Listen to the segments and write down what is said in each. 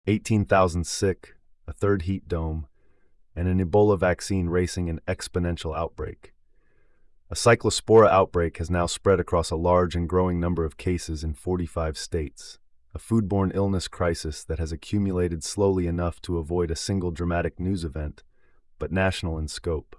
18,000 sick, a third heat dome, and an Ebola vaccine racing an exponential outbreak. A cyclospora outbreak has now spread across a large and growing number of cases in 45 states, a foodborne illness crisis that has accumulated slowly enough to avoid a single dramatic news event, but national in scope.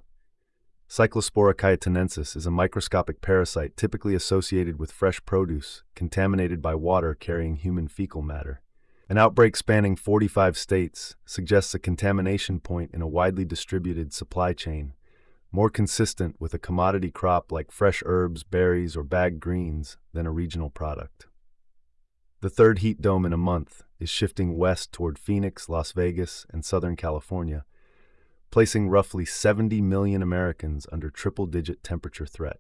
Cyclospora cayetanensis is a microscopic parasite typically associated with fresh produce, contaminated by water carrying human fecal matter. An outbreak spanning 45 states suggests a contamination point in a widely distributed supply chain, more consistent with a commodity crop like fresh herbs, berries, or bagged greens than a regional product. The third heat dome in a month is shifting west toward Phoenix, Las Vegas, and Southern California, placing roughly 70 million Americans under triple-digit temperature threat.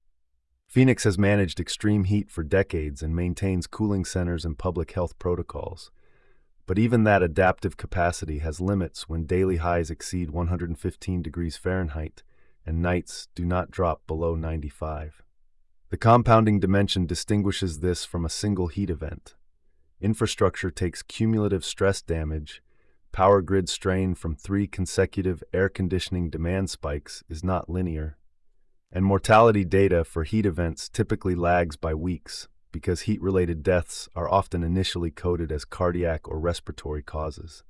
Phoenix has managed extreme heat for decades and maintains cooling centers and public health protocols. But even that adaptive capacity has limits when daily highs exceed 115 degrees Fahrenheit and nights do not drop below 95. The compounding dimension distinguishes this from a single heat event. Infrastructure takes cumulative stress damage. Power grid strain from 3 consecutive air conditioning demand spikes is not linear. And mortality data for heat events typically lags by weeks because heat-related deaths are often initially coded as cardiac or respiratory causes.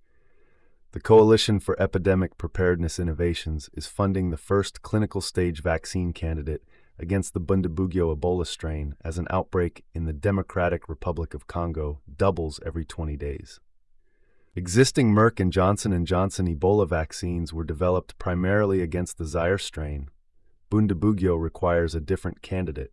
The Coalition for Epidemic Preparedness Innovations is funding the first clinical stage vaccine candidate against the Bundibugyo Ebola strain as an outbreak in the Democratic Republic of Congo doubles every 20 days. Existing Merck and Johnson & Johnson Ebola vaccines were developed primarily against the Zaire strain. Bundibugyo requires a different candidate.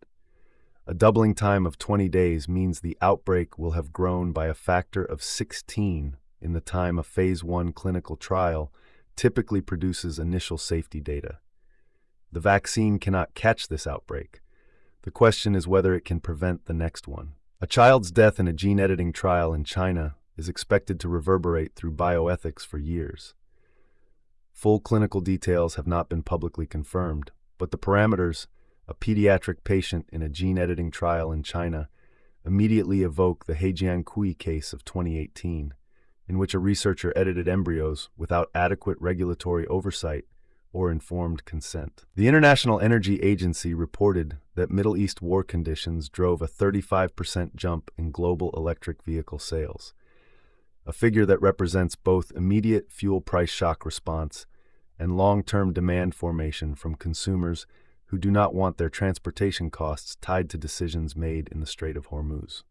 A doubling time of 20 days means the outbreak will have grown by a factor of 16 in the time a Phase 1 clinical trial typically produces initial safety data. The vaccine cannot catch this outbreak. The question is whether it can prevent the next one. A child's death in a gene editing trial in China is expected to reverberate through bioethics for years. Full clinical details have not been publicly confirmed, but the parameters, a pediatric patient in a gene editing trial in China, immediately evoke the He Jiankui case of 2018, in which a researcher edited embryos without adequate regulatory oversight or informed consent. The International Energy Agency reported that Middle East war conditions drove a 35% jump in global electric vehicle sales, a figure that represents both immediate fuel price shock response and long-term demand formation from consumers who do not want their transportation costs tied to decisions made in the Strait of Hormuz.